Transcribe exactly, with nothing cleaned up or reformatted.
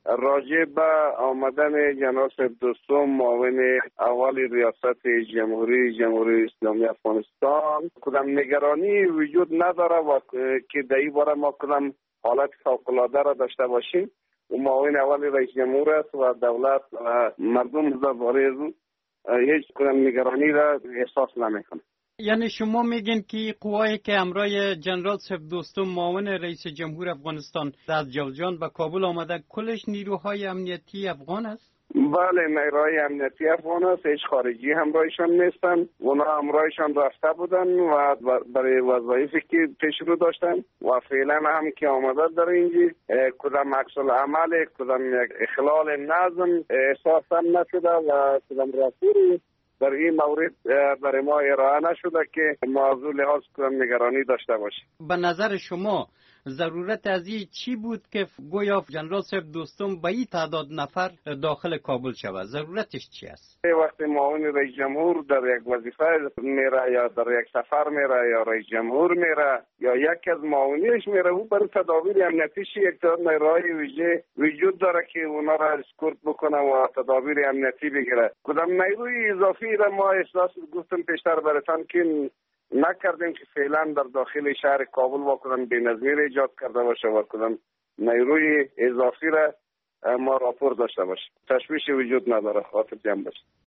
راجع به آمدن جناب دوستم معاون اول ریاست جمهوری جمهوری اسلامی افغانستان کدام نگرانی وجود نداره و که در این باره ما کدام حالت فوق‌العاده را داشته باشیم. و معاون اول رئیس جمهور است و دولت و مردم درباره او هیچ کدام نگرانی را احساس نمیکنه. یعنی شما میگین که قوایی که همراه جنرال صاحب دوستم معاون رئیس جمهور افغانستان از جوزجان به کابل آمده کلش نیروهای امنیتی افغان است؟ بله، نیروهای امنیتی افغان است. هیچ خارجی همراهشان نیستن. اونا همراهشان رفته بودن و برای وظایفی که پیش رو داشتن و فعلا هم که آمده در اینجا کدام عکس العمل کدام اخلال نظم احساس هم نشده و کدام رسولی در این مورد برای ما ارائه نشده که موضوع لحاظ کنم نگرانی داشته باشیم. به نظر شما ضرورت از این چی بود که گویا جنرال صاحب دوستم به این تعداد نفر داخل کابل شود؟ ضرورتش چی است؟ وقتی معاون رئیس جمهور در یک وظیفه میره یا در یک سفر میره یا رئیس جمهور میره یا یک از معاونینش میره، او برای تدابیر امنیتیش یک تا نیروهای ویژه وجود داره که اونا را اسکورت بکنه و تدابیر امنیتی بگیره. کدام نیروی اضافی را ما احساس گفتم پیشتر براتون که نکردیم که فعلا در داخل شهر کابل و کدام بی‌نظمی را ایجاد کرده باشه و کدام نیروی اضافی را ما راپور داشته باشیم. تشویش وجود نداره، خاطر جمع باشه.